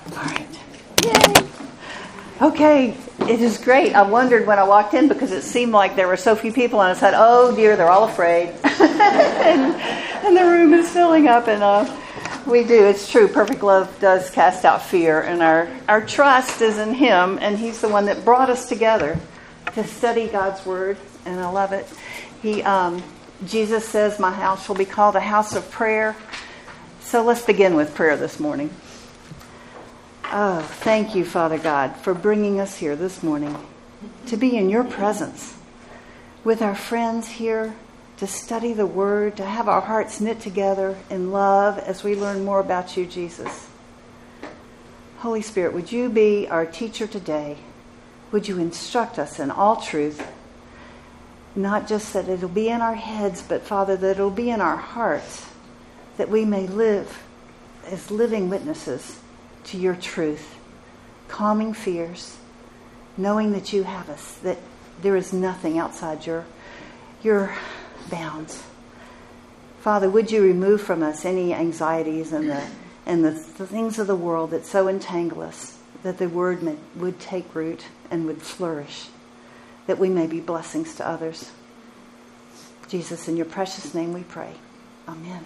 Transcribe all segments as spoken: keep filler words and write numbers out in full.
All right. Yay. Okay, it is great. I wondered when I walked in because it seemed like there were so few people, and I said, oh dear, they're all afraid. and, and the room is filling up, and uh, we do. It's true. Perfect love does cast out fear, and our, our trust is in Him, and He's the one that brought us together to study God's Word, and I love it. He, um, Jesus says, my house shall be called a house of prayer. So let's begin with prayer this morning. Oh, thank you, Father God, for bringing us here this morning to be in your presence with our friends here, to study the Word, to have our hearts knit together in love as we learn more about you, Jesus. Holy Spirit, would you be our teacher today? Would you instruct us in all truth? Not just that it'll be in our heads, but, Father, that it'll be in our hearts, that we may live as living witnesses to your truth, calming fears, knowing that you have us, that there is nothing outside your, your bounds. Father, would you remove from us any anxieties and the and the, the things of the world that so entangle us, that the word may, would take root and would flourish, that we may be blessings to others. Jesus, in your precious name we pray. Amen.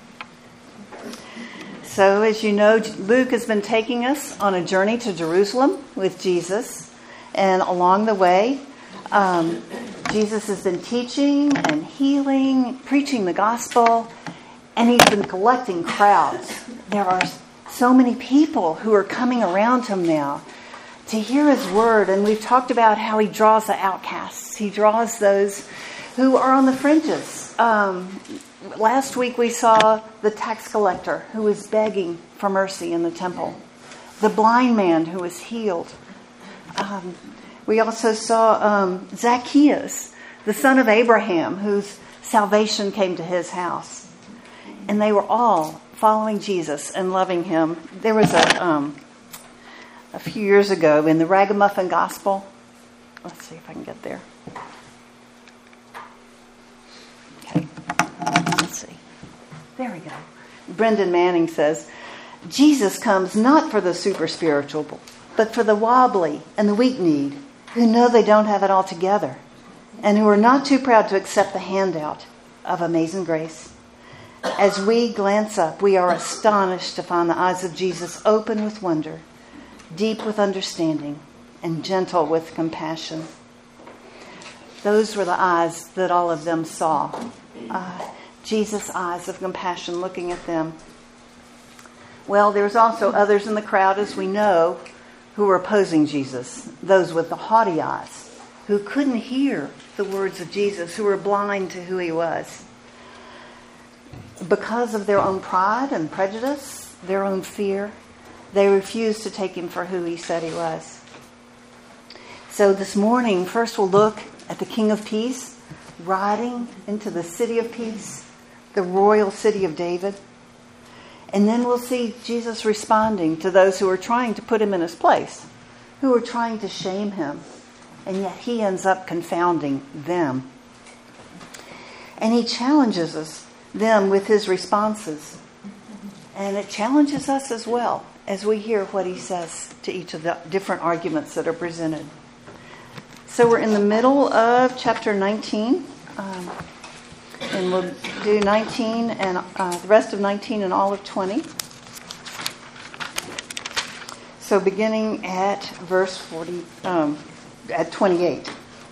So, as you know, Luke has been taking us on a journey to Jerusalem with Jesus. And along the way, um, Jesus has been teaching and healing, preaching the gospel, and he's been collecting crowds. There are so many people who are coming around him now to hear his word. And we've talked about how he draws the outcasts. He draws those who are on the fringes. Um, last week we saw the tax collector who was begging for mercy in the temple. The blind man who was healed. Um, we also saw um, Zacchaeus, the son of Abraham, whose salvation came to his house. And they were all following Jesus and loving him. There was a um, a few years ago in the Ragamuffin Gospel. Let's see if I can get there. Okay. Let's see. There we go. Brendan Manning says, Jesus comes not for the super spiritual, but for the wobbly and the weak-kneed, who know they don't have it all together, and who are not too proud to accept the handout of amazing grace. As we glance up, we are astonished to find the eyes of Jesus open with wonder, deep with understanding, and gentle with compassion. Those were the eyes that all of them saw. Uh, Jesus' eyes of compassion looking at them. Well, there's also others in the crowd, as we know, who were opposing Jesus. Those with the haughty eyes, who couldn't hear the words of Jesus, who were blind to who he was. Because of their own pride and prejudice, their own fear, they refused to take him for who he said he was. So this morning, first we'll look at the King of Peace riding into the city of peace, the royal city of David. And then we'll see Jesus responding to those who are trying to put him in his place, who are trying to shame him. And yet he ends up confounding them. And he challenges us, them with his responses. And it challenges us as well as we hear what he says to each of the different arguments that are presented. So we're in the middle of chapter nineteen. Um, and we'll do nineteen and uh, the rest of nineteen and all of twenty. So beginning at verse forty, um, at twenty-eight.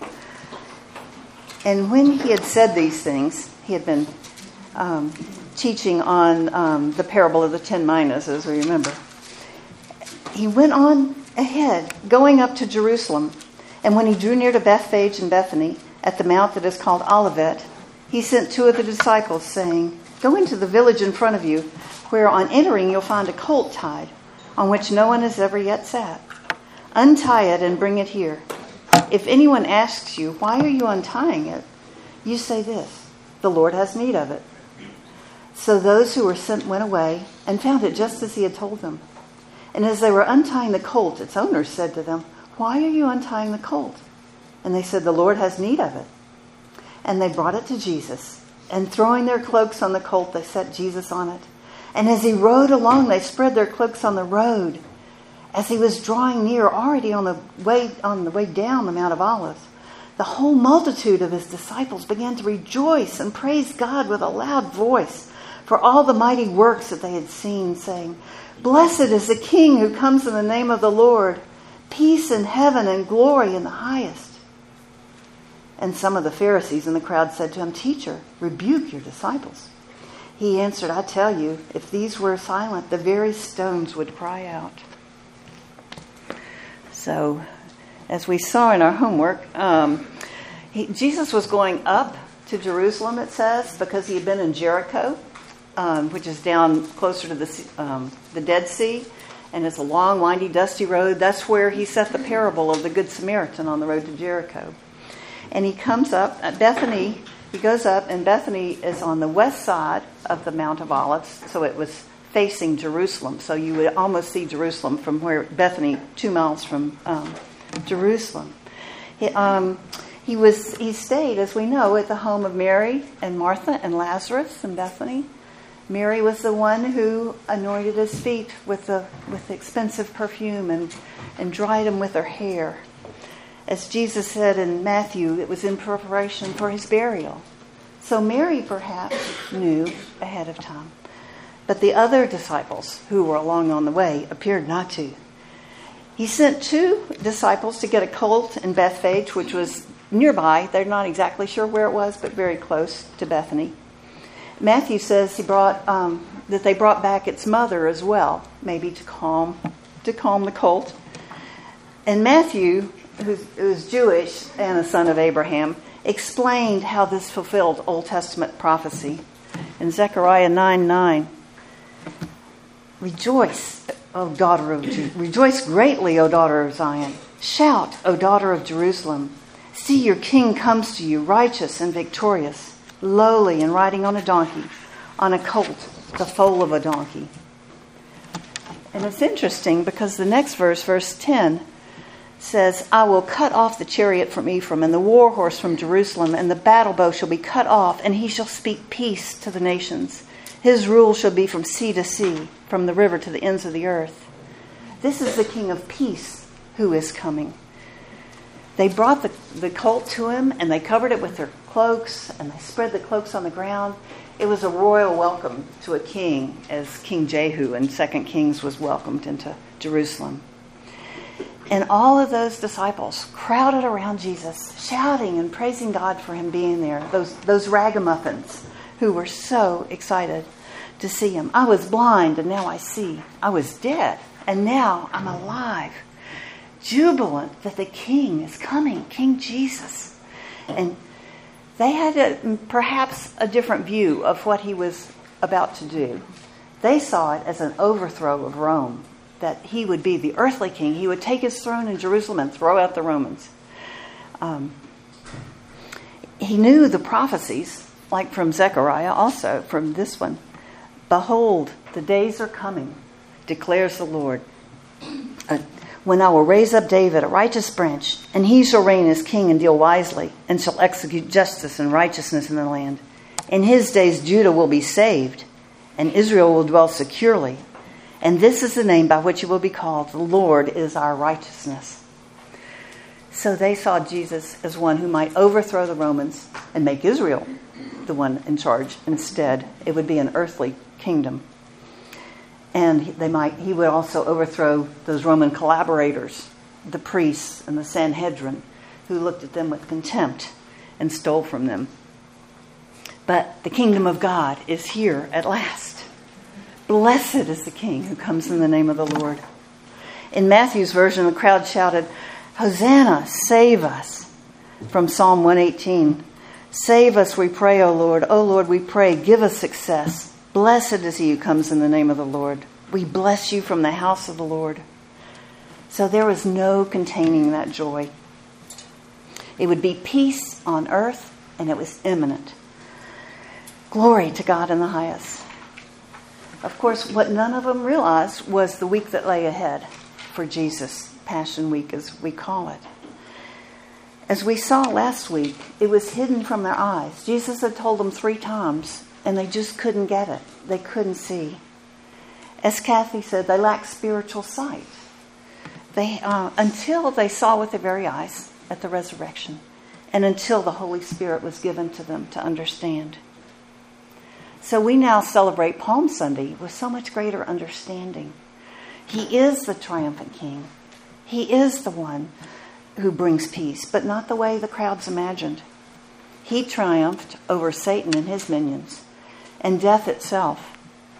And when he had said these things, he had been um, teaching on um, the parable of the ten minas, as we remember. He went on ahead, going up to Jerusalem. And when he drew near to Bethphage and Bethany, at the mount that is called Olivet, he sent two of the disciples, saying, Go into the village in front of you, where on entering you'll find a colt tied, on which no one has ever yet sat. Untie it and bring it here. If anyone asks you, Why are you untying it? You say this, The Lord has need of it. So those who were sent went away and found it just as he had told them. And as they were untying the colt, its owners said to them, Why are you untying the colt? And they said, The Lord has need of it. And they brought it to Jesus. And throwing their cloaks on the colt, they set Jesus on it. And as he rode along, they spread their cloaks on the road. As he was drawing near, already on the way on the way down the Mount of Olives, the whole multitude of his disciples began to rejoice and praise God with a loud voice for all the mighty works that they had seen, saying, "Blessed is the King who comes in the name of the Lord, peace in heaven and glory in the highest." And some of the Pharisees in the crowd said to him, "Teacher, rebuke your disciples." He answered, "I tell you, if these were silent, the very stones would cry out." So, as we saw in our homework, um, he, Jesus was going up to Jerusalem, it says, because he had been in Jericho, um, which is down closer to the, um, the Dead Sea, and it's a long, windy, dusty road. That's where he set the parable of the Good Samaritan on the road to Jericho. And he comes up at Bethany. He goes up, and Bethany is on the west side of the Mount of Olives, so it was facing Jerusalem. So you would almost see Jerusalem from where Bethany, two miles from um, Jerusalem. He, um, he was he stayed, as we know, at the home of Mary and Martha and Lazarus in Bethany. Mary was the one who anointed his feet with the with the expensive perfume and and dried them with her hair. As Jesus said in Matthew, it was in preparation for his burial. So Mary perhaps knew ahead of time. But the other disciples who were along on the way appeared not to. He sent two disciples to get a colt in Bethphage, which was nearby. They're not exactly sure where it was, but very close to Bethany. Matthew says he brought um, that they brought back its mother as well, maybe to calm to calm the colt. And Matthew, who's, who's Jewish and a son of Abraham, explained how this fulfilled Old Testament prophecy. In Zechariah nine nine, "Rejoice, O daughter of Ju- rejoice greatly, O daughter of Zion. Shout, O daughter of Jerusalem. See, your king comes to you, righteous and victorious, lowly and riding on a donkey, on a colt, the foal of a donkey." And it's interesting because the next verse, verse ten, says, "I will cut off the chariot from Ephraim and the war horse from Jerusalem, and the battle bow shall be cut off, and he shall speak peace to the nations. His rule shall be from sea to sea, from the river to the ends of the earth." This is the King of Peace who is coming. They brought the, the colt to him, and they covered it with their cloaks, and they spread the cloaks on the ground. It was a royal welcome to a king, as King Jehu in Second Kings was welcomed into Jerusalem. And all of those disciples crowded around Jesus, shouting and praising God for him being there. Those, those ragamuffins who were so excited to see him. "I was blind and now I see. I was dead and now I'm alive." Jubilant that the King is coming, King Jesus. And they had a, perhaps a different view of what he was about to do. They saw it as an overthrow of Rome, that he would be the earthly king. He would take his throne in Jerusalem and throw out the Romans. Um, he knew the prophecies, like from Zechariah, also from this one. "Behold, the days are coming, declares the Lord, uh, when I will raise up David, a righteous branch, and he shall reign as king and deal wisely, and shall execute justice and righteousness in the land. In his days Judah will be saved, and Israel will dwell securely. And this is the name by which it will be called, the Lord is our righteousness." So they saw Jesus as one who might overthrow the Romans and make Israel the one in charge. Instead, it would be an earthly kingdom. And they might he would also overthrow those Roman collaborators, the priests and the Sanhedrin, who looked at them with contempt and stole from them. But the kingdom of God is here at last. Blessed is the King who comes in the name of the Lord. In Matthew's version, the crowd shouted, "Hosanna, save us," from Psalm one eighteen. "Save us, we pray, O Lord. O Lord, we pray, give us success. Blessed is he who comes in the name of the Lord. We bless you from the house of the Lord." So there was no containing that joy. It would be peace on earth, and it was imminent. Glory to God in the highest. Of course, what none of them realized was the week that lay ahead for Jesus, Passion Week as we call it. As we saw last week, it was hidden from their eyes. Jesus had told them three times, and they just couldn't get it. They couldn't see. As Kathy said, they lacked spiritual sight. They uh, until they saw with their very eyes at the resurrection, and until the Holy Spirit was given to them to understand. So we now celebrate Palm Sunday with so much greater understanding. He is the triumphant King. He is the one who brings peace, but not the way the crowds imagined. He triumphed over Satan and his minions and death itself.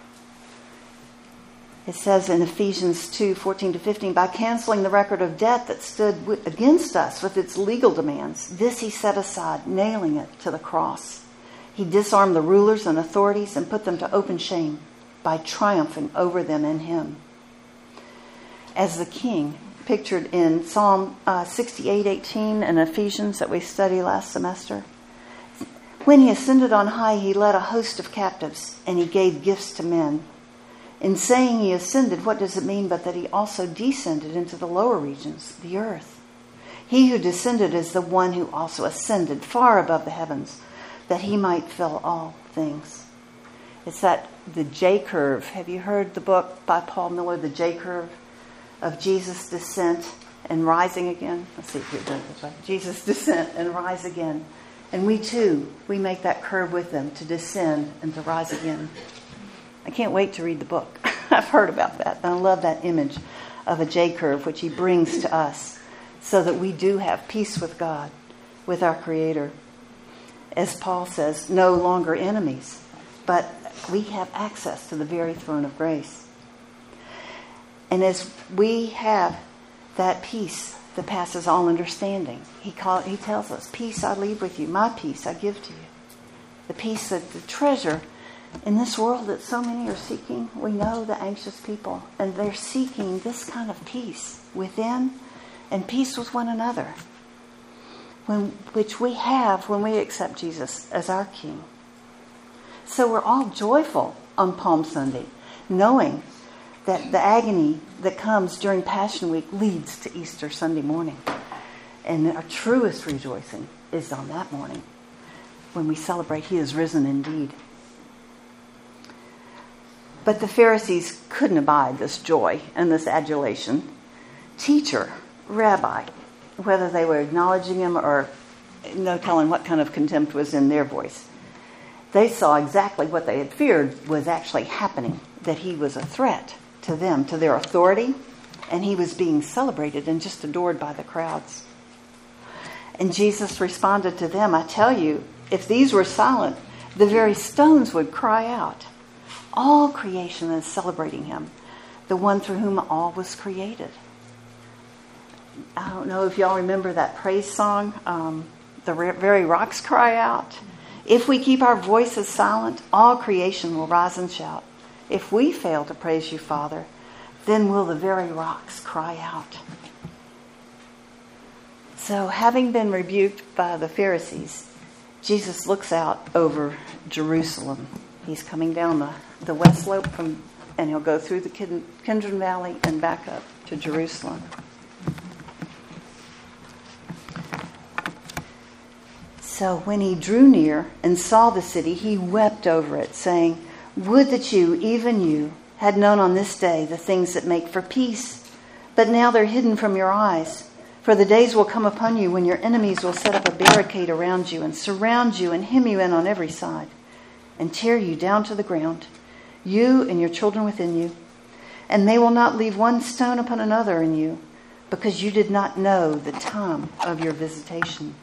It says in Ephesians two, fourteen to fifteen, by canceling the record of debt that stood against us with its legal demands, this he set aside, nailing it to the cross. He disarmed the rulers and authorities and put them to open shame by triumphing over them in him. As the King, pictured in Psalm uh, sixty-eight eighteen and Ephesians that we studied last semester, when he ascended on high, he led a host of captives and he gave gifts to men. In saying he ascended, what does it mean but that he also descended into the lower regions, the earth? He who descended is the one who also ascended far above the heavens, that he might fill all things. It's that the J-curve. Have you heard the book by Paul Miller, The J-curve of Jesus' descent and rising again? Let's see if you're doing this right. Jesus' descent and rise again. And we too, we make that curve with them to descend and to rise again. I can't wait to read the book. I've heard about that. And I love that image of a J-curve, which he brings to us so that we do have peace with God, with our Creator. As Paul says, no longer enemies, but we have access to the very throne of grace. And as we have that peace that passes all understanding, he call, he tells us, peace I leave with you, my peace I give to you. The peace that the treasure in this world that so many are seeking. We know the anxious people, and they're seeking this kind of peace within and peace with one another, when, which we have when we accept Jesus as our King. So we're all joyful on Palm Sunday, knowing that the agony that comes during Passion Week leads to Easter Sunday morning. And our truest rejoicing is on that morning when we celebrate He is risen indeed. But the Pharisees couldn't abide this joy and this adulation. Teacher, Rabbi, whether they were acknowledging him or no telling what kind of contempt was in their voice. They saw exactly what they had feared was actually happening, that he was a threat to them, to their authority, and he was being celebrated and just adored by the crowds. And Jesus responded to them, I tell you, if these were silent, the very stones would cry out. All creation is celebrating him, the one through whom all was created. I don't know if y'all remember that praise song, um, the very rocks cry out. If we keep our voices silent, all creation will rise and shout. If we fail to praise you, Father, then will the very rocks cry out. So having been rebuked by the Pharisees, Jesus looks out over Jerusalem. He's coming down the, the west slope from, and he'll go through the Kidron Valley and back up to Jerusalem. So when he drew near and saw the city, he wept over it, saying, would that you, even you, had known on this day the things that make for peace. But now they're hidden from your eyes. For the days will come upon you when your enemies will set up a barricade around you and surround you and hem you in on every side and tear you down to the ground, you and your children within you. And they will not leave one stone upon another in you, because you did not know the time of your visitation.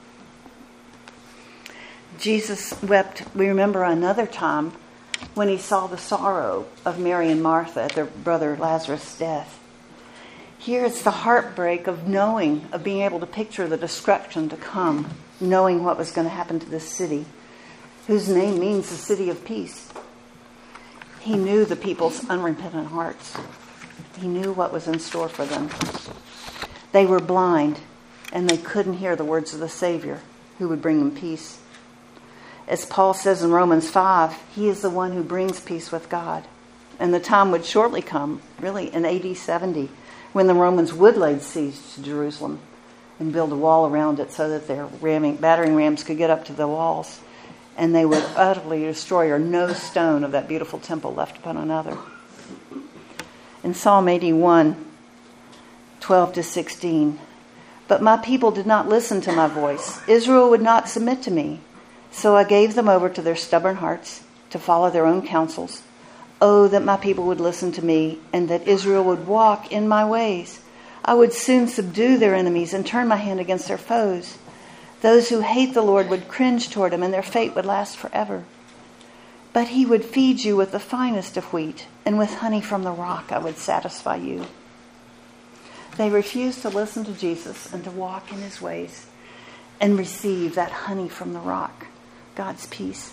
Jesus wept, we remember another time, when he saw the sorrow of Mary and Martha at their brother Lazarus' death. Here it's the heartbreak of knowing, of being able to picture the destruction to come, knowing what was going to happen to this city, whose name means the city of peace. He knew the people's unrepentant hearts. He knew what was in store for them. They were blind, and they couldn't hear the words of the Savior who would bring them peace. As Paul says in Romans five, he is the one who brings peace with God. And the time would shortly come, really in A D seventy, when the Romans would lay siege to Jerusalem and build a wall around it so that their ramming, battering rams could get up to the walls. And they would utterly destroy, or no stone of that beautiful temple left upon another. In Psalm eighty-one, twelve to sixteen. But my people did not listen to my voice. Israel would not submit to me. So I gave them over to their stubborn hearts to follow their own counsels. Oh, that my people would listen to me, and that Israel would walk in my ways. I would soon subdue their enemies and turn my hand against their foes. Those who hate the Lord would cringe toward him, and their fate would last forever. But he would feed you with the finest of wheat, and with honey from the rock I would satisfy you. They refused to listen to Jesus and to walk in his ways and receive that honey from the rock, God's peace.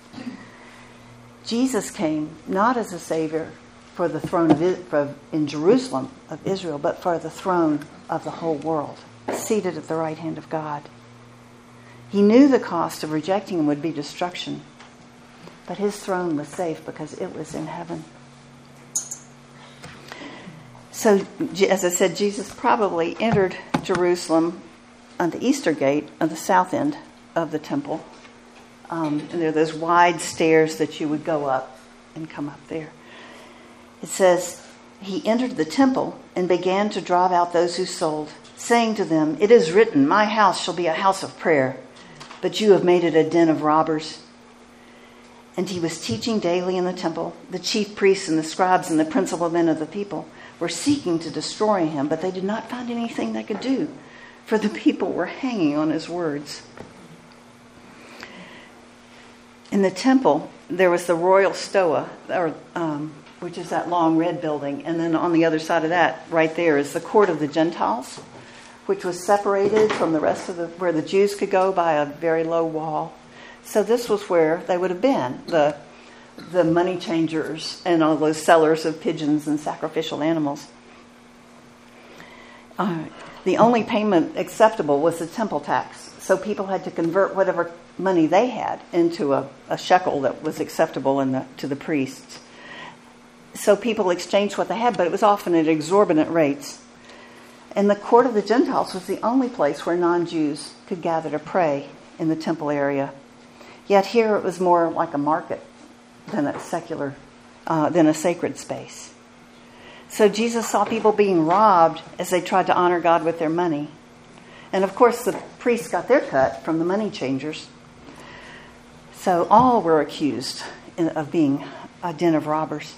Jesus came not as a savior for the throne of Israel, in Jerusalem of Israel, but for the throne of the whole world, seated at the right hand of God. He knew the cost of rejecting him would be destruction, but his throne was safe because it was in heaven. So, as I said, Jesus probably entered Jerusalem on the eastern gate, on the south end of the temple. Um, and there are those wide stairs that you would go up and come up there. It says, he entered the temple and began to drive out those who sold, saying to them, "It is written, my house shall be a house of prayer, but you have made it a den of robbers." And he was teaching daily in the temple. The chief priests and the scribes and the principal men of the people were seeking to destroy him, but they did not find anything they could do, for the people were hanging on his words. In the temple, there was the royal stoa, or, um, which is that long red building. And then on the other side of that, right there, is the court of the Gentiles, which was separated from the rest of the, where the Jews could go by a very low wall. So this was where they would have been, the the money changers and all those sellers of pigeons and sacrificial animals. Uh, the only payment acceptable was the temple tax. So people had to convert whatever money they had into a, a shekel that was acceptable in the, to the priests. So people exchanged what they had, but it was often at exorbitant rates. And the court of the Gentiles was the only place where non-Jews could gather to pray in the temple area. Yet here it was more like a market than a secular, uh, than a sacred space. So Jesus saw people being robbed as they tried to honor God with their money. And of course the priests got their cut from the money changers. So all were accused of being a den of robbers.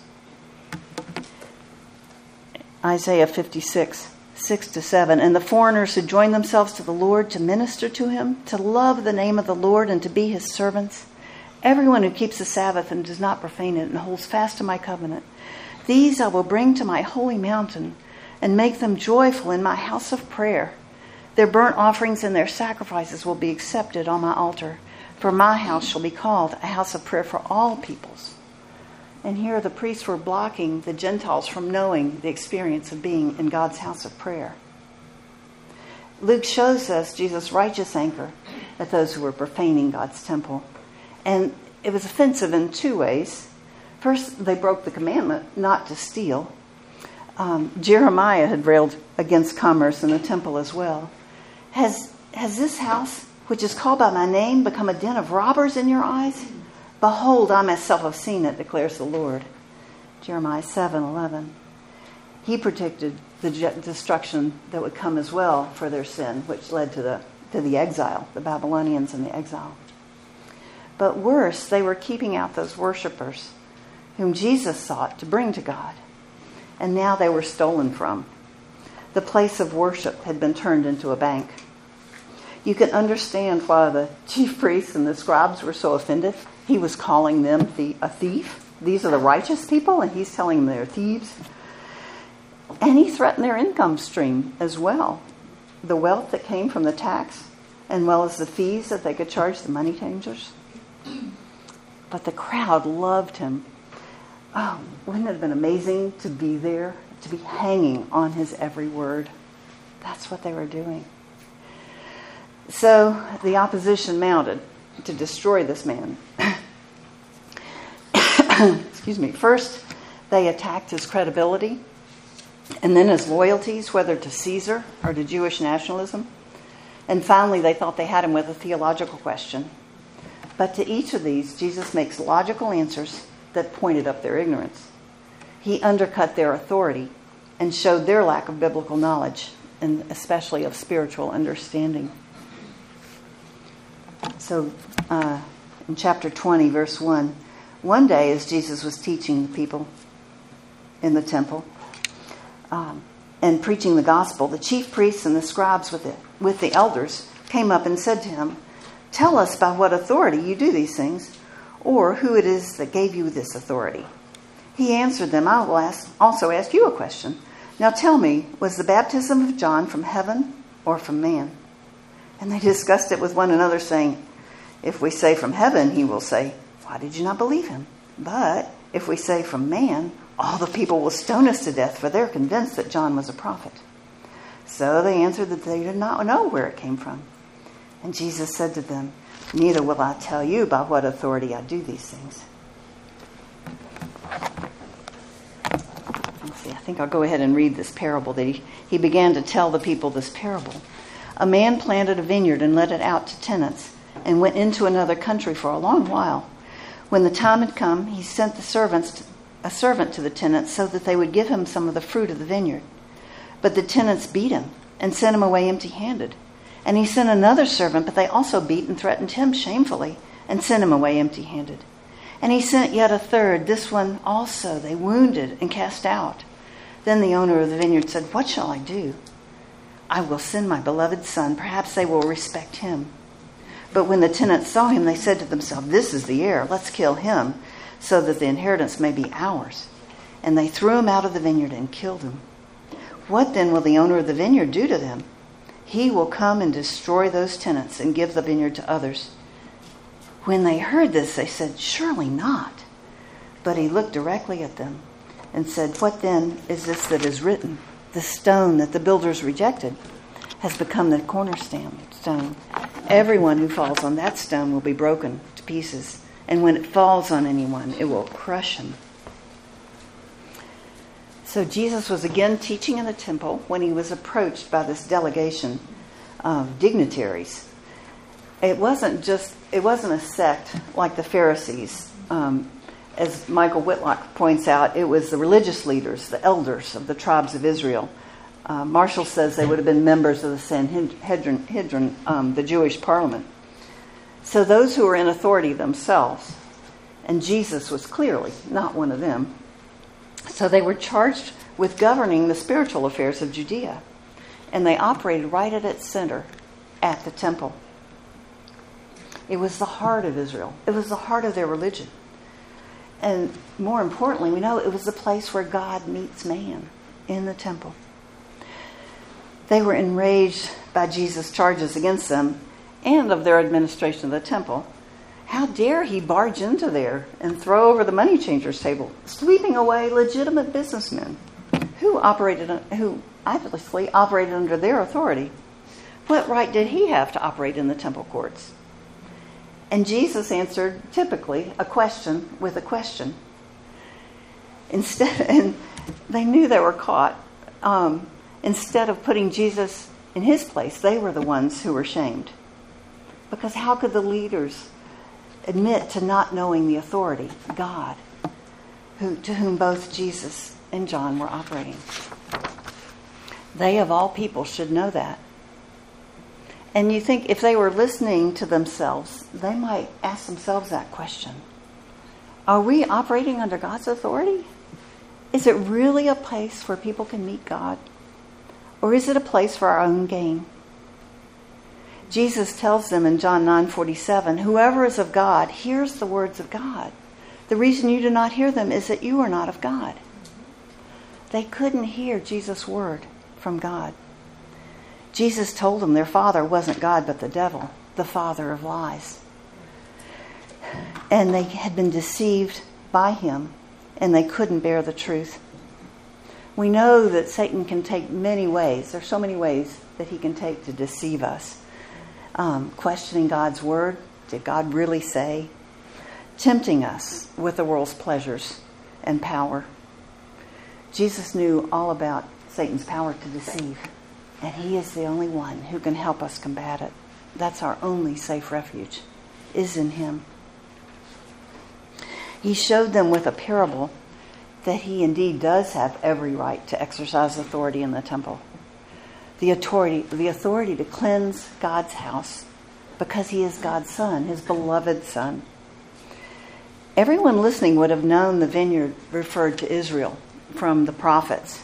Isaiah fifty-six, six to seven. And the foreigners who joined themselves to the Lord to minister to him, to love the name of the Lord and to be his servants. Everyone who keeps the Sabbath and does not profane it and holds fast to my covenant. These I will bring to my holy mountain and make them joyful in my house of prayer. Their burnt offerings and their sacrifices will be accepted on my altar. For my house shall be called a house of prayer for all peoples. And here the priests were blocking the Gentiles from knowing the experience of being in God's house of prayer. Luke shows us Jesus' righteous anger at those who were profaning God's temple. And it was offensive in two ways. First, they broke the commandment not to steal. Um, Jeremiah had railed against commerce in the temple as well. Has, has this house, which is called by my name, become a den of robbers in your eyes? Behold, I myself have seen it, declares the Lord. Jeremiah seven eleven. He predicted the destruction that would come as well for their sin, which led to the to the exile, the Babylonians and the exile. But worse, they were keeping out those worshipers whom Jesus sought to bring to God. And now they were stolen from. The place of worship had been turned into a bank. You can understand why the chief priests and the scribes were so offended. He was calling them the, a thief. These are the righteous people, and he's telling them they're thieves. And he threatened their income stream as well. The wealth that came from the tax, as well as the fees that they could charge the money changers. But the crowd loved him. Oh, wouldn't it have been amazing to be there, to be hanging on his every word? That's what they were doing. So the opposition mounted to destroy this man. Excuse me. First, they attacked his credibility, and then his loyalties, whether to Caesar or to Jewish nationalism. And finally, they thought they had him with a theological question. But to each of these, Jesus makes logical answers that pointed up their ignorance. He undercut their authority and showed their lack of biblical knowledge, and especially of spiritual understanding. So uh, in chapter twenty, verse one, one day as Jesus was teaching the people in the temple um, and preaching the gospel, the chief priests and the scribes with it, with the elders came up and said to him, "Tell us by what authority you do these things, or who it is that gave you this authority." He answered them, "I will ask, also ask you a question. Now tell me, was the baptism of John from heaven or from man?" And they discussed it with one another, saying, "If we say from heaven, he will say, 'Why did you not believe him?' But if we say from man, all the people will stone us to death, for they're convinced that John was a prophet." So they answered that they did not know where it came from. And Jesus said to them, "Neither will I tell you by what authority I do these things." Let's see, I think I'll go ahead and read this parable that he, he began to tell the people this parable. "A man planted a vineyard and let it out to tenants and went into another country for a long while. When the time had come, he sent the servants to, a servant to the tenants so that they would give him some of the fruit of the vineyard. But the tenants beat him and sent him away empty-handed. And he sent another servant, but they also beat and threatened him shamefully and sent him away empty-handed. And he sent yet a third. This one also they wounded and cast out. Then the owner of the vineyard said, 'What shall I do? I will send my beloved son. Perhaps they will respect him.' But when the tenants saw him, they said to themselves, 'This is the heir. Let's kill him so that the inheritance may be ours.' And they threw him out of the vineyard and killed him. What then will the owner of the vineyard do to them? He will come and destroy those tenants and give the vineyard to others." When they heard this, they said, "Surely not." But he looked directly at them and said, "What then is this that is written? The stone that the builders rejected has become the cornerstone. Stone. Everyone who falls on that stone will be broken to pieces, and when it falls on anyone, it will crush him." So Jesus was again teaching in the temple when he was approached by this delegation of dignitaries. It wasn't just, it wasn't a sect like the Pharisees. Um, as Michael Whitlock points out, it was the religious leaders, the elders of the tribes of Israel. Uh, Marshall says they would have been members of the Sanhedrin, um, the Jewish parliament. So those who were in authority themselves, and Jesus was clearly not one of them. So they were charged with governing the spiritual affairs of Judea, and they operated right at its center, at the temple. It was the heart of Israel. It was the heart of their religion. And more importantly, we know it was the place where God meets man, in the temple. They were enraged by Jesus' charges against them and of their administration of the temple. How dare he barge into there and throw over the money changers' table, sweeping away legitimate businessmen who operated, who obviously operated under their authority? What right did he have to operate in the temple courts? And Jesus answered, typically, a question with a question. Instead, and they knew they were caught. Um, instead of putting Jesus in his place, they were the ones who were shamed. Because how could the leaders admit to not knowing the authority, God, who, to whom both Jesus and John were operating? They, of all people, should know that. And you think if they were listening to themselves, they might ask themselves that question. Are we operating under God's authority? Is it really a place where people can meet God? Or is it a place for our own gain? Jesus tells them in John nine forty-seven, "Whoever is of God hears the words of God. The reason you do not hear them is that you are not of God." They couldn't hear Jesus' word from God. Jesus told them their father wasn't God but the devil, the father of lies. And they had been deceived by him, and they couldn't bear the truth. We know that Satan can take many ways. There's so many ways that he can take to deceive us. Um, questioning God's word. Did God really say? Tempting us with the world's pleasures and power. Jesus knew all about Satan's power to deceive. And he is the only one who can help us combat it. That's our only safe refuge, is in him. He showed them with a parable that he indeed does have every right to exercise authority in the temple. The authority, the authority to cleanse God's house because he is God's son, his beloved son. Everyone listening would have known the vineyard referred to Israel from the prophets.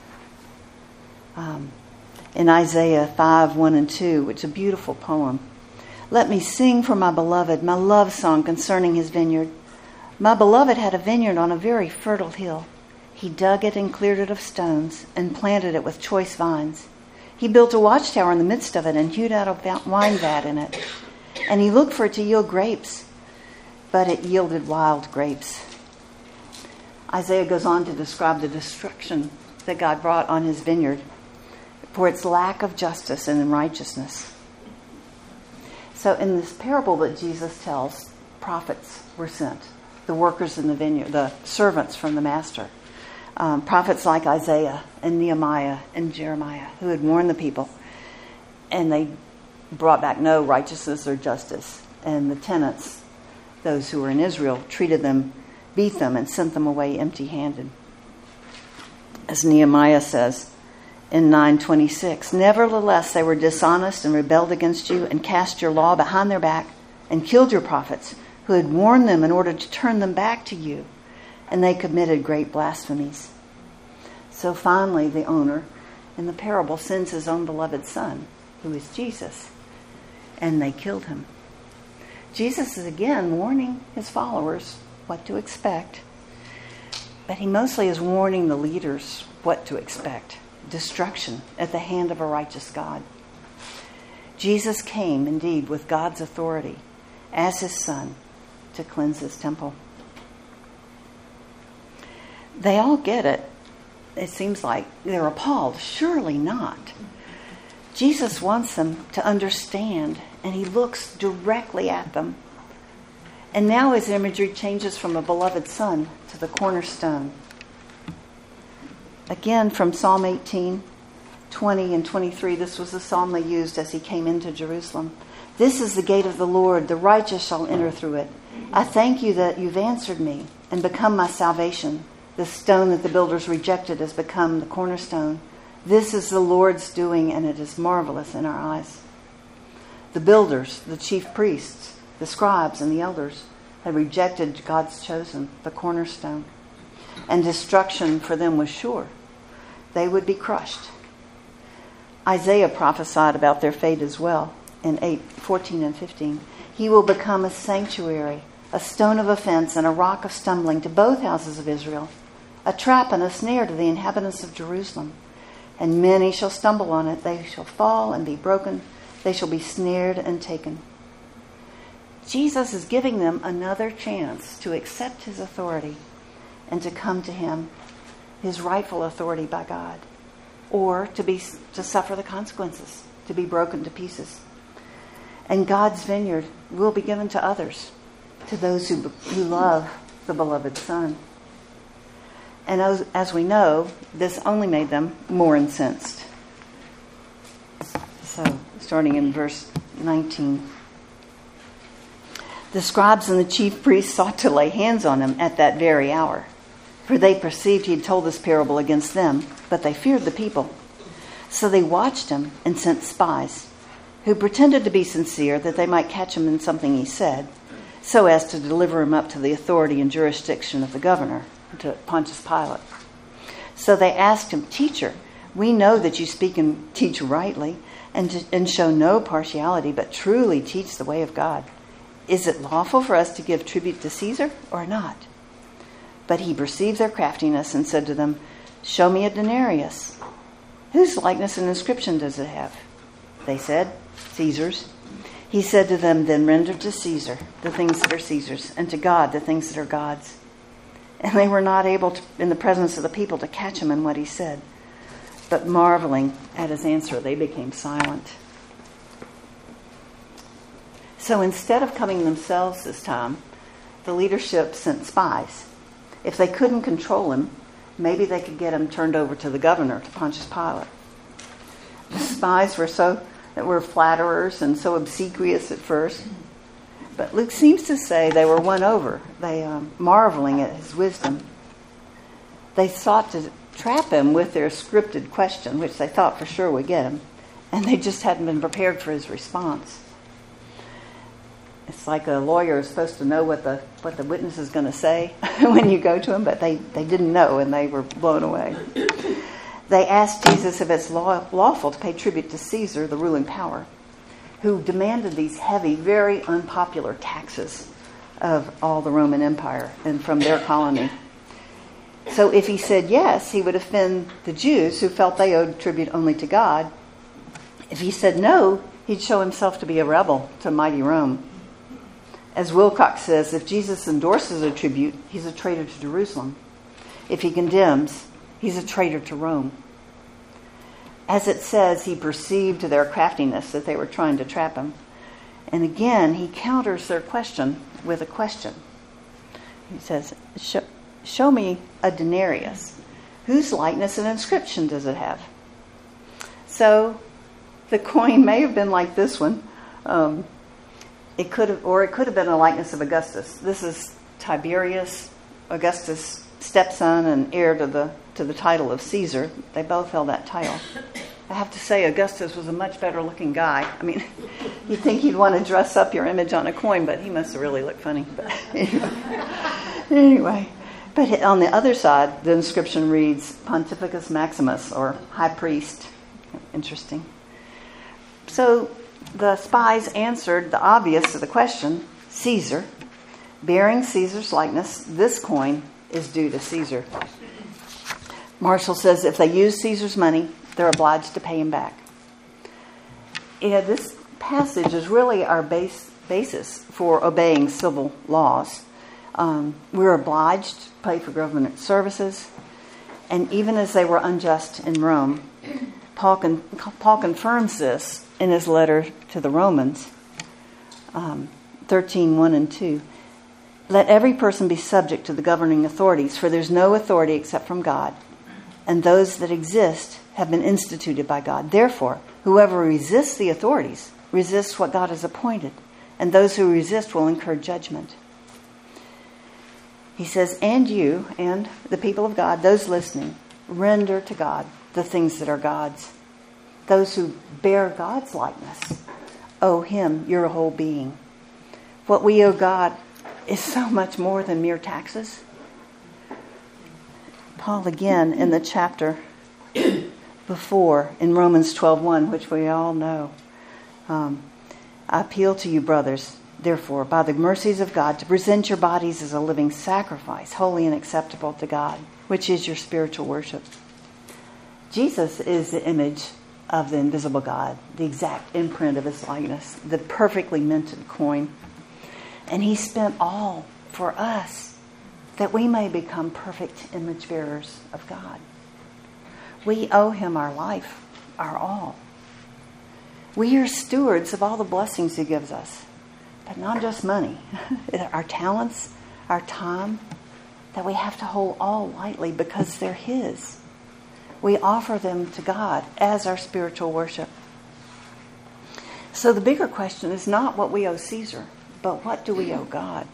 Um, in Isaiah five, one and two, which is a beautiful poem. Let me sing for my beloved, my love song concerning his vineyard. My beloved had a vineyard on a very fertile hill. He dug it and cleared it of stones and planted it with choice vines. He built a watchtower in the midst of it and hewed out a wine vat in it. And he looked for it to yield grapes, but it yielded wild grapes. Isaiah goes on to describe the destruction that God brought on his vineyard for its lack of justice and righteousness. So in this parable that Jesus tells, prophets were sent, the workers in the vineyard, the servants from the master. Um, prophets like Isaiah and Nehemiah and Jeremiah who had warned the people, and they brought back no righteousness or justice. And the tenants, those who were in Israel, treated them, beat them, and sent them away empty-handed. As Nehemiah says in nine twenty-six, nevertheless they were dishonest and rebelled against you and cast your law behind their back and killed your prophets who had warned them in order to turn them back to you. And they committed great blasphemies. So finally, the owner in the parable sends his own beloved son, who is Jesus, and they killed him. Jesus is again warning his followers what to expect, but he mostly is warning the leaders what to expect: destruction at the hand of a righteous God. Jesus came, indeed, with God's authority as his son to cleanse his temple. They all get it. It seems like they're appalled. Surely not. Jesus wants them to understand, and he looks directly at them. And now his imagery changes from a beloved son to the cornerstone. Again, from Psalm eighteen, twenty and twenty-three, this was the psalm they used as he came into Jerusalem. This is the gate of the Lord, the righteous shall enter through it. I thank you that you've answered me and become my salvation. The stone that the builders rejected has become the cornerstone. This is the Lord's doing, and it is marvelous in our eyes. The builders, the chief priests, the scribes, and the elders had rejected God's chosen, the cornerstone. And destruction for them was sure. They would be crushed. Isaiah prophesied about their fate as well in eight, fourteen and fifteen. He will become a sanctuary, a stone of offense, and a rock of stumbling to both houses of Israel, a trap and a snare to the inhabitants of Jerusalem. And many shall stumble on it. They shall fall and be broken. They shall be snared and taken. Jesus is giving them another chance to accept his authority and to come to him, his rightful authority by God, or to be to suffer the consequences, to be broken to pieces. And God's vineyard will be given to others, to those who, who love the beloved Son. And as, as we know, this only made them more incensed. So, starting in verse nineteen. The scribes and the chief priests sought to lay hands on him at that very hour, for they perceived he had told this parable against them, but they feared the people. So they watched him and sent spies, who pretended to be sincere that they might catch him in something he said, so as to deliver him up to the authority and jurisdiction of the governor, to Pontius Pilate. So they asked him, Teacher, we know that you speak and teach rightly, and, to, and show no partiality, but truly teach the way of God. Is it lawful for us to give tribute to Caesar or not? But he perceived their craftiness and said to them, Show me a denarius. Whose likeness and inscription does it have? They said, Caesar's. He said to them, Then render to Caesar the things that are Caesar's, and to God the things that are God's. And they were not able to, in the presence of the people, to catch him in what he said. But marveling at his answer, they became silent. So instead of coming themselves this time, the leadership sent spies. If they couldn't control him, maybe they could get him turned over to the governor, to Pontius Pilate. The spies were so that were flatterers and so obsequious at first. But Luke seems to say they were won over, they um, marveling at his wisdom. they sought to trap him with their scripted question, which they thought for sure would get him, and they just hadn't been prepared for his response. It's like a lawyer is supposed to know what the what the witness is going to say when you go to him, but they, they didn't know, and they were blown away. They asked Jesus if it's law, lawful to pay tribute to Caesar, the ruling power, who demanded these heavy, very unpopular taxes of all the Roman Empire and from their colony. So if he said yes, he would offend the Jews who felt they owed tribute only to God. If he said no, he'd show himself to be a rebel to mighty Rome. As Wilcox says, if Jesus endorses a tribute, he's a traitor to Jerusalem. If he condemns, he's a traitor to Rome. As it says, he perceived their craftiness, that they were trying to trap him. And again, he counters their question with a question. He says, show, show me a denarius. Whose likeness and inscription does it have? So the coin may have been like this one. Um, It could have, or it could have been a likeness of Augustus. This is Tiberius, Augustus' stepson and heir to the to the title of Caesar. They both held that title. I have to say, Augustus was a much better looking guy. I mean, you'd think you'd want to dress up your image on a coin, but he must have really looked funny. But anyway, anyway, but on the other side, the inscription reads Pontificus Maximus, or High Priest. Interesting. So the spies answered the obvious to the question, Caesar. Bearing Caesar's likeness, this coin is due to Caesar. Marshall says if they use Caesar's money, they're obliged to pay him back. Yeah, this passage is really our base, basis for obeying civil laws. Um, we're obliged to pay for government services. And even as they were unjust in Rome, Paul, con- Paul confirms this in his letter to the Romans, um, thirteen, one and two. Let every person be subject to the governing authorities, for there's no authority except from God, and those that exist have been instituted by God. Therefore, whoever resists the authorities resists what God has appointed, and those who resist will incur judgment. He says, and you, and the people of God, those listening, render to God the things that are God's. Those who bear God's likeness owe him your whole being. What we owe God is so much more than mere taxes. Paul again in the chapter before, in Romans twelve one, which we all know. Um, I appeal to you, brothers, therefore, by the mercies of God, to present your bodies as a living sacrifice, holy and acceptable to God, which is your spiritual worship. Jesus is the image of the invisible God, the exact imprint of his likeness, the perfectly minted coin. And he spent all for us that we may become perfect image bearers of God. We owe him our life, our all. We are stewards of all the blessings he gives us, but not just money, our talents, our time, that we have to hold all lightly because they're his. We offer them to God as our spiritual worship. So the bigger question is not what we owe Caesar, but what do we owe God?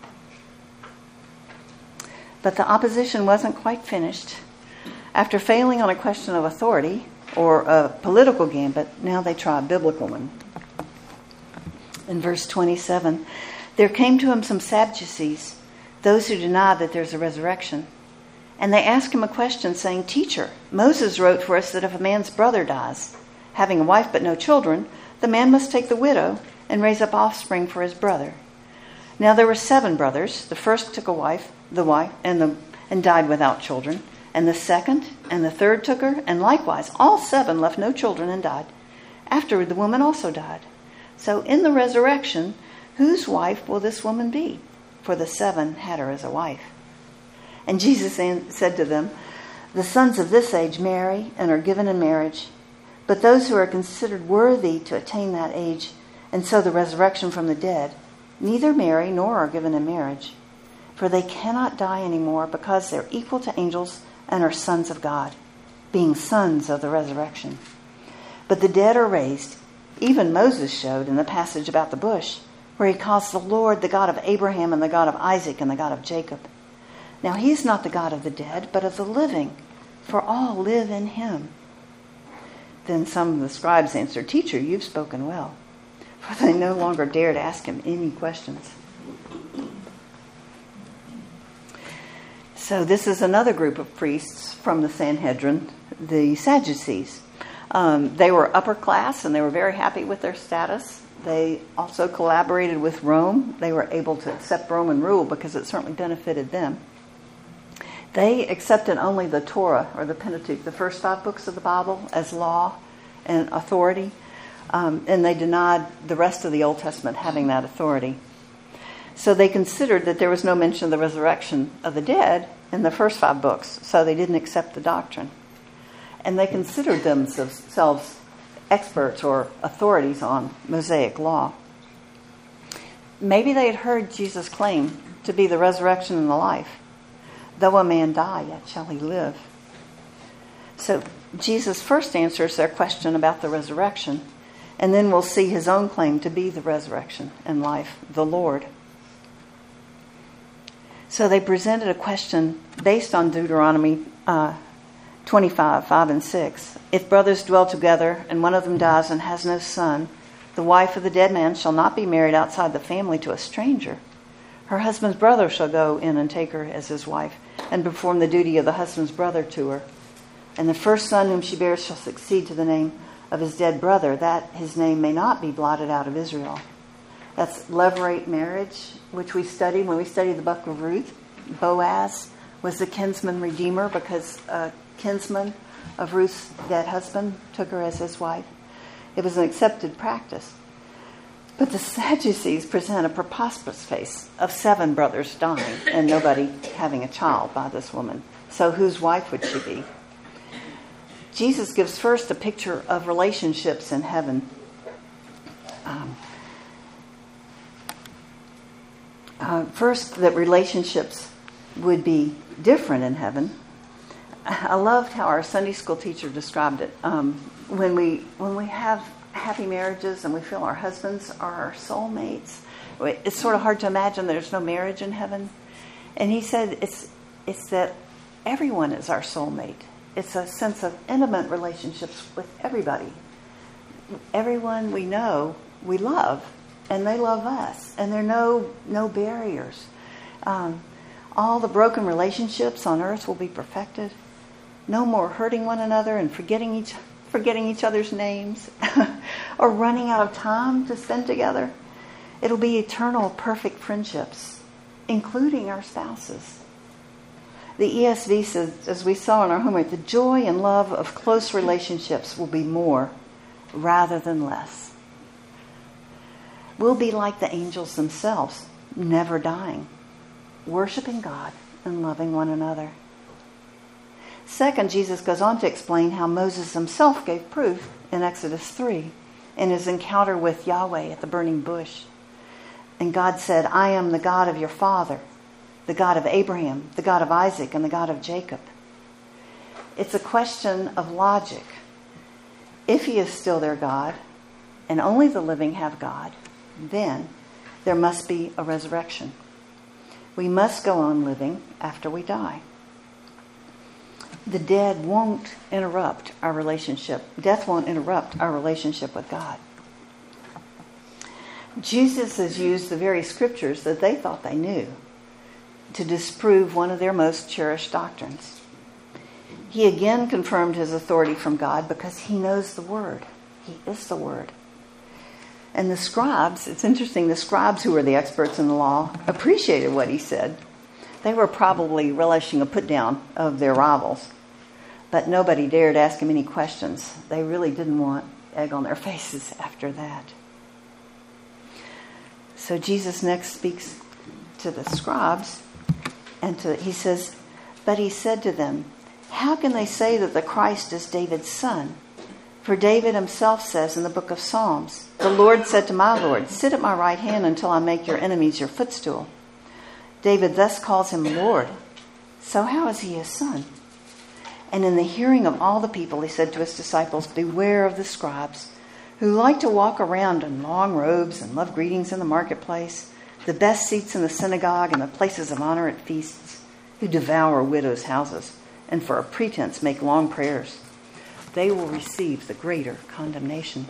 But the opposition wasn't quite finished. After failing on a question of authority or a political gambit, now they try a biblical one. In verse twenty-seven, there came to him some Sadducees, those who deny that there's a resurrection. And they asked him a question, saying, Teacher, Moses wrote for us that if a man's brother dies, having a wife but no children, the man must take the widow and raise up offspring for his brother. Now there were seven brothers. The first took a wife, the wife, and the and died without children. And the second and the third took her, and likewise all seven left no children and died. Afterward the woman also died. So in the resurrection, whose wife will this woman be? For the seven had her as a wife. And Jesus said to them, the sons of this age marry and are given in marriage, but those who are considered worthy to attain that age, and so the resurrection from the dead, neither marry nor are given in marriage, for they cannot die anymore because they're equal to angels and are sons of God, being sons of the resurrection. But the dead are raised. Even Moses showed in the passage about the bush, where he calls the Lord the God of Abraham and the God of Isaac and the God of Jacob. Now he's not the God of the dead, but of the living, for all live in him." Then some of the scribes answered, "Teacher, you've spoken well." For they no longer dared ask him any questions. So this is another group of priests from the Sanhedrin, the Sadducees. Um, they were upper class and they were very happy with their status. They also collaborated with Rome. They were able to accept Roman rule because it certainly benefited them. They accepted only the Torah, or the Pentateuch, the first five books of the Bible, as law and authority. Um, and they denied the rest of the Old Testament having that authority. So they considered that there was no mention of the resurrection of the dead in the first five books, so they didn't accept the doctrine. And they considered themselves experts or authorities on Mosaic law. Maybe they had heard Jesus claim to be the resurrection and the life. Though a man die, yet shall he live. So Jesus first answers their question about the resurrection, and then we'll see his own claim to be the resurrection and life, the Lord. So they presented a question based on Deuteronomy uh, twenty-five, five and six. "If brothers dwell together and one of them dies and has no son, the wife of the dead man shall not be married outside the family to a stranger. Her husband's brother shall go in and take her as his wife and perform the duty of the husband's brother to her. And the first son whom she bears shall succeed to the name of his dead brother, that his name may not be blotted out of Israel." That's levirate marriage, which we studied when we studied the book of Ruth. Boaz was the kinsman redeemer because a kinsman of Ruth's dead husband took her as his wife. It was an accepted practice. But the Sadducees present a preposterous case of seven brothers dying and nobody having a child by this woman. So whose wife would she be? Jesus gives first a picture of relationships in heaven. Um, uh, first, that relationships would be different in heaven. I loved how our Sunday school teacher described it. Um, when we when we have happy marriages and we feel our husbands are our soulmates, it's sort of hard to imagine there's no marriage in heaven. And he said it's it's that everyone is our soulmate. It's a sense of intimate relationships with everybody. Everyone we know, we love, and they love us. And there are no, no barriers. Um, all the broken relationships on earth will be perfected. No more hurting one another and forgetting each, forgetting each other's names or running out of time to spend together. It'll be eternal, perfect friendships, including our spouses. The E S V says, as we saw in our homework, the joy and love of close relationships will be more rather than less. We'll be like the angels themselves, never dying, worshiping God and loving one another. Second, Jesus goes on to explain how Moses himself gave proof in Exodus three in his encounter with Yahweh at the burning bush. And God said, "I am the God of your father, the God of Abraham, the God of Isaac, and the God of Jacob." It's a question of logic. If he is still their God, and only the living have God, then there must be a resurrection. We must go on living after we die. The dead won't interrupt our relationship. Death won't interrupt our relationship with God. Jesus has used the very scriptures that they thought they knew to disprove one of their most cherished doctrines. He again confirmed his authority from God because he knows the Word. He is the Word. And the scribes, it's interesting, the scribes who were the experts in the law appreciated what he said. They were probably relishing a put down of their rivals. But nobody dared ask him any questions. They really didn't want egg on their faces after that. So Jesus next speaks to the scribes. And to, he says, "But he said to them, how can they say that the Christ is David's son? For David himself says in the book of Psalms, 'The Lord said to my Lord, sit at my right hand until I make your enemies your footstool.' David thus calls him Lord. So how is he his son?" And in the hearing of all the people, he said to his disciples, "Beware of the scribes, who like to walk around in long robes and love greetings in the marketplace, the best seats in the synagogue and the places of honor at feasts, who devour widows' houses and for a pretense make long prayers. They will receive the greater condemnation.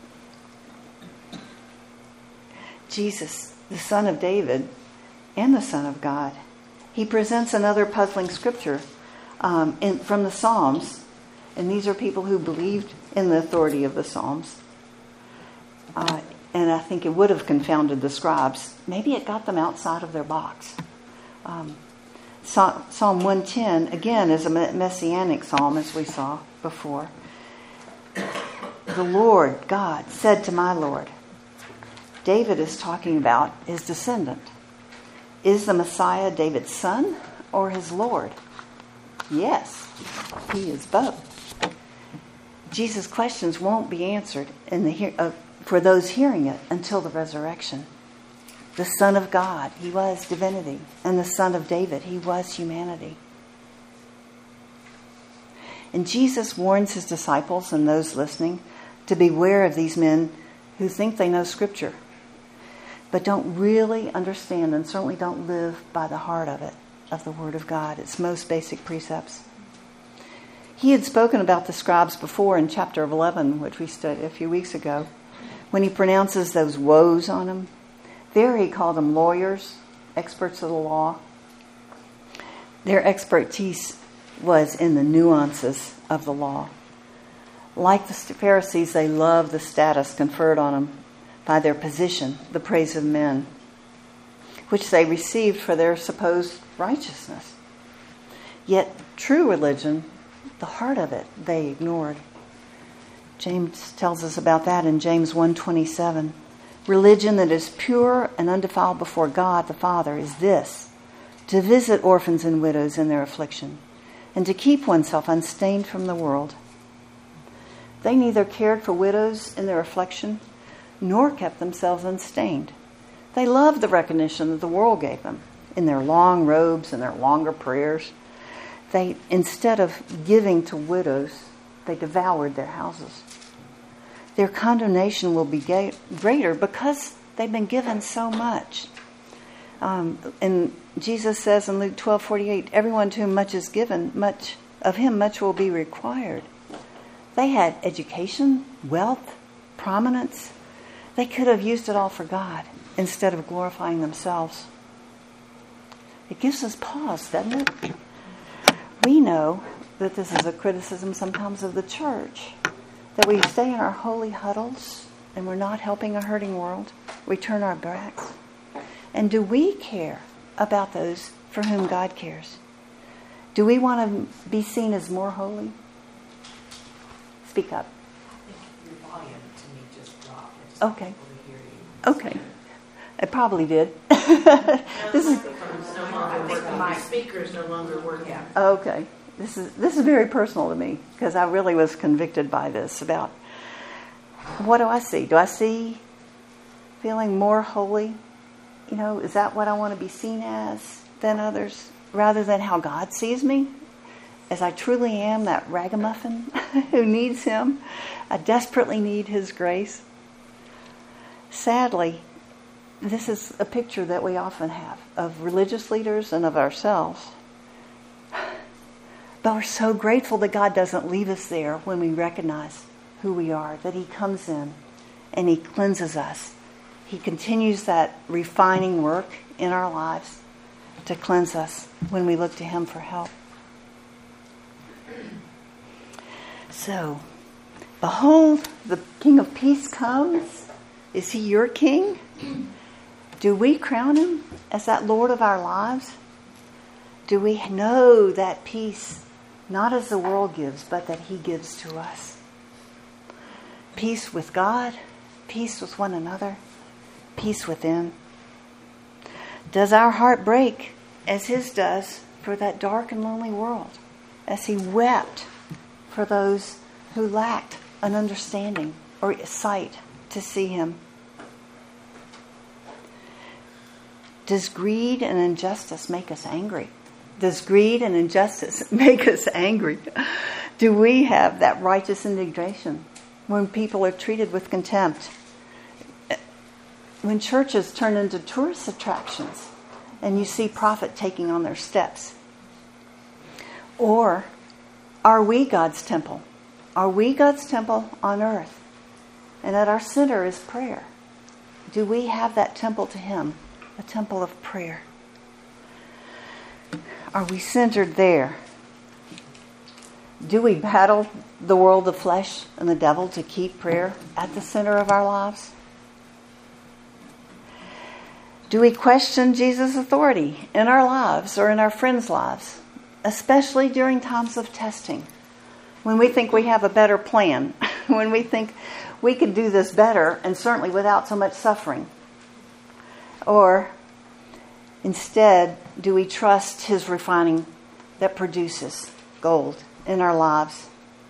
Jesus, the Son of David and the Son of God, he presents another puzzling scripture um, in, from the Psalms. And these are people who believed in the authority of the Psalms. Uh, and I think it would have confounded the scribes. Maybe it got them outside of their box. Um, Psalm one ten, again, is a messianic psalm, as we saw before. The Lord, God, said to my Lord. David is talking about his descendant. Is the Messiah David's son or his Lord? Yes, he is both. Jesus' questions won't be answered in the uh, for those hearing it until the resurrection. The Son of God, he was divinity, and the Son of David, he was humanity. And Jesus warns his disciples and those listening to beware of these men who think they know Scripture, but don't really understand and certainly don't live by the heart of it, of the Word of God, its most basic precepts. He had spoken about the scribes before in chapter eleven, which we studied a few weeks ago, when he pronounces those woes on them. There he called them lawyers, experts of the law. Their expertise was in the nuances of the law. Like the Pharisees, they loved the status conferred on them by their position, the praise of men, which they received for their supposed righteousness. Yet true religion, the heart of it, they ignored. James tells us about that in James one twenty-seven. Religion that is pure and undefiled before God the Father is this: to visit orphans and widows in their affliction, and to keep oneself unstained from the world. They neither cared for widows in their affliction, nor kept themselves unstained. They loved the recognition that the world gave them in their long robes and their longer prayers. They, instead of giving to widows, they devoured their houses. Their condemnation will be greater because they've been given so much. Um, and Jesus says in Luke twelve forty-eight, everyone to whom much is given, much of him much will be required. They had education, wealth, prominence. They could have used it all for God instead of glorifying themselves. It gives us pause, doesn't it? We know that this is a criticism sometimes of the church, that we stay in our holy huddles and we're not helping a hurting world. We turn our backs. And do we care about those for whom God cares? Do we want to be seen as more holy? Speak up. I think your volume to me just dropped. I just Okay. to hear you. Okay. It probably did. This is no longer working. My speakers no longer working. Okay. This is this is very personal to me because I really was convicted by this about what do I see? Do I see feeling more holy? You know, is that what I want to be seen as than others, rather than how God sees me? As I truly am, that ragamuffin who needs him. I desperately need his grace. Sadly, this is a picture that we often have of religious leaders and of ourselves. But we're so grateful that God doesn't leave us there when we recognize who we are, that he comes in and he cleanses us. He continues that refining work in our lives to cleanse us when we look to him for help. So, behold, the King of Peace comes. Is he your king? Do we crown him as that Lord of our lives? Do we know that peace, not as the world gives, but that he gives to us? Peace with God, peace with one another, peace within. Does our heart break as his does for that dark and lonely world, as he wept for those who lacked an understanding or sight to see him? Does greed and injustice make us angry? Does greed and injustice make us angry? Do we have that righteous indignation when people are treated with contempt? When churches turn into tourist attractions and you see prophet taking on their steps Or are we God's temple? Are we God's temple on earth? And at our center is prayer. Do we have that temple to Him? A temple of prayer. Are we centered there? Do we battle the world of flesh and the devil to keep prayer at the center of our lives? Do we question Jesus' authority in our lives or in our friends' lives, especially during times of testing, when we think we have a better plan, when we think we could do this better and certainly without so much suffering? Or instead, do we trust His refining that produces gold in our lives?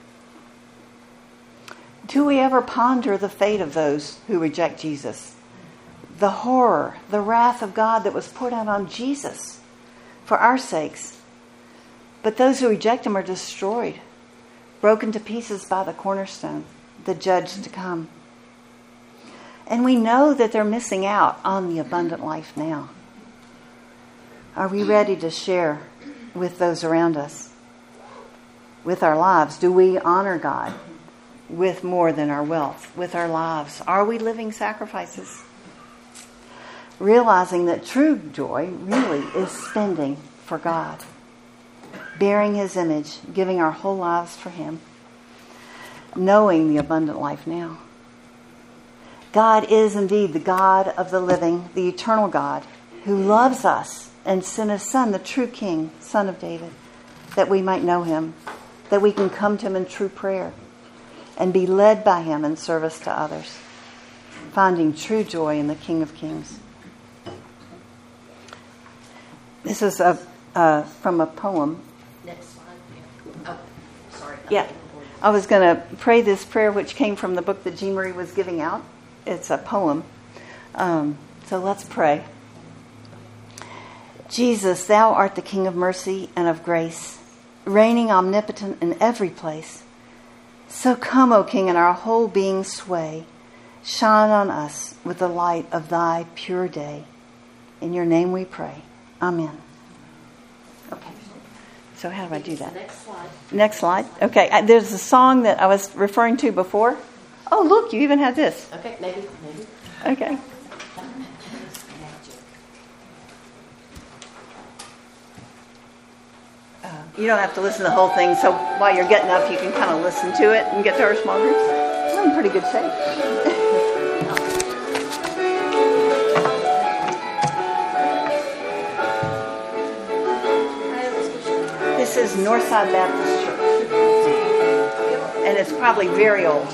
Do we ever ponder the fate of those who reject Jesus? The horror, the wrath of God that was poured out on Jesus for our sakes. But those who reject Him are destroyed, broken to pieces by the cornerstone, the judge to come. And we know that they're missing out on the abundant life now. Are we ready to share with those around us? With our lives, do we honor God with more than our wealth? With our lives, are we living sacrifices? Realizing that true joy really is spending for God, bearing His image, giving our whole lives for Him, knowing the abundant life now. God is indeed the God of the living, the eternal God, who loves us and sent His Son, the true King, Son of David, that we might know Him, that we can come to Him in true prayer and be led by Him in service to others, finding true joy in the King of Kings. This is a, uh, from a poem. Next slide. Yeah. Oh, sorry. Yeah. I was going to pray this prayer, which came from the book that Jean Marie was giving out. It's a poem. Um, so let's pray. Jesus, Thou art the King of mercy and of grace, reigning omnipotent in every place. So come, O King, in our whole being sway. Shine on us with the light of Thy pure day. In Your name we pray. Amen. Okay. So how do I do that? Next slide. Next slide. Okay. I, there's a song that I was referring to before. Oh, look, you even have this. Okay, maybe, maybe. Okay. Uh, you don't have to listen to the whole thing, so while you're getting up, you can kind of listen to it and get to our small groups. We're in pretty good shape. This is Northside Baptist Church, and it's probably very old.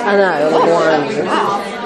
I know, the ones.